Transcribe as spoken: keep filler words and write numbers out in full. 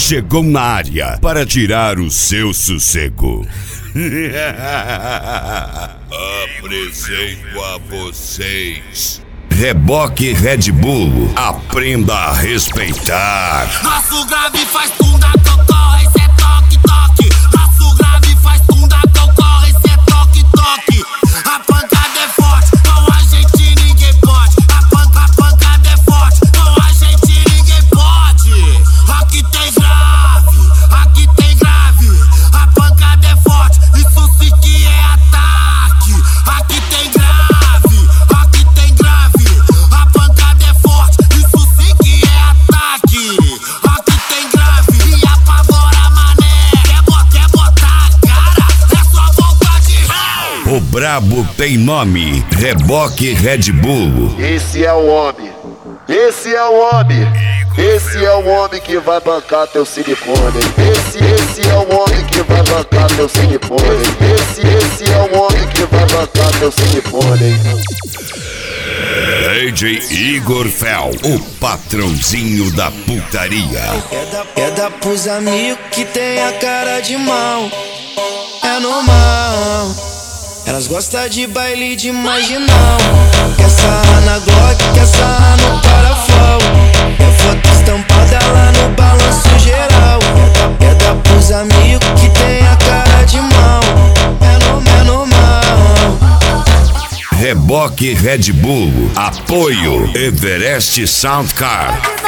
chegou na área para tirar o seu sossego. Apresento a vocês Reboque Red Bull, aprenda a respeitar. Nosso grave faz tunda que eu corro, esse é toque, toque. Nosso grave faz tunda que eu corro, esse é toque, toque. A pancada é forte, com a gente ninguém pode. A, panca, a pancada é forte, com a gente ninguém pode. Aqui tem grave, aqui tem grave. A pancada é forte, isso sim que é ataque. Aqui tem grave, aqui tem grave. A pancada é forte, isso sim que é ataque. Aqui tem grave e apavora mané. Quer, bo quer botar a cara, é só vontade. O brabo tem nome, Reboque Red Bull. Esse é o homem, esse é o homem. Esse é o homem que vai bancar teu silicone. Esse, esse é o homem que vai bancar teu silicone. Esse, esse é o homem que vai bancar teu silicone. D J Igor Fel, o patrãozinho da putaria. É dar, é dar pros amigos que tem a cara de mal. É normal. Elas gostam de baile de marginal. Quer sarrar na Glock, quer sarrar no parafal. É foto estampada lá no balanço geral. É dar pros amigos que tem a cara de mal. É, no, é normal. Reboque Red Bull, apoio Everest Soundcar.